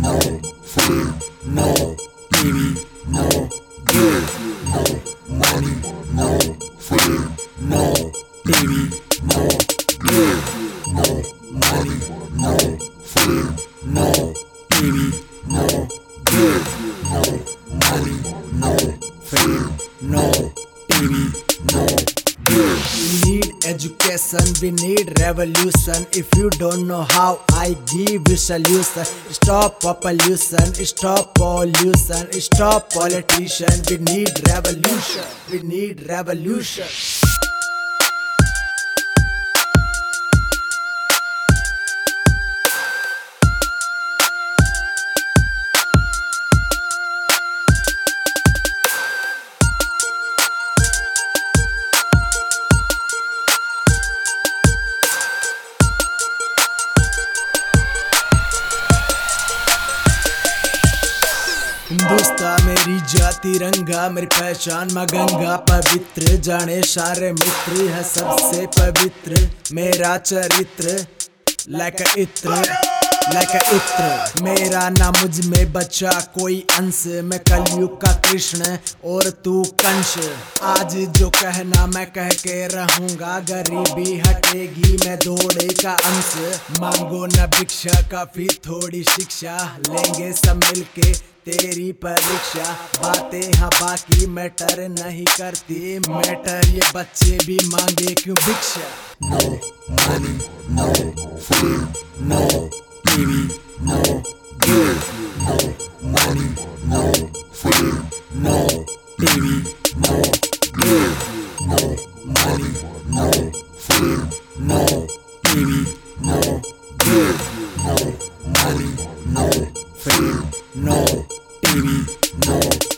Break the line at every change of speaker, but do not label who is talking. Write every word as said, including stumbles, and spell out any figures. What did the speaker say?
no fame, no T V, no girl, no money, no fame, no T V, no girl, no money, no fame, no T V, no girl, no money, no fame, no T V, no girl.
We need education, we need revolution. If you don't know how, I give you solution. Stop pollution, stop pollution, stop politician. We need revolution, we need revolution. Hindustan मेरी जाति तिरंगा, मेरी पहचान माँ गंगा पवित्र। जाने सारे मित्र है सबसे पवित्र मेरा चरित्र। लाइक अ इत्र, लाइक अ इत्र, मेरा ना मुझ में बचा कोई अंश। मैं कलयुग का कृष्ण और तू कंस। आज जो कहना मैं कह के रहूंगा, गरीबी हटेगी मैं दौड़े का अंश। मांगो न भिक्षा, काफी थोड़ी शिक्षा, लेंगे सब मिलके तेरी परीक्षा। बातें हाँ बाकी मैटर नहीं करती, मैटर ये बच्चे भी मांगे क्यों भिक्षा।
No money, no fame, no T V, no girl, no money, no fame, no T V, no girl, no money, no fame, no T V, no girl, no money, no fame, no T V, no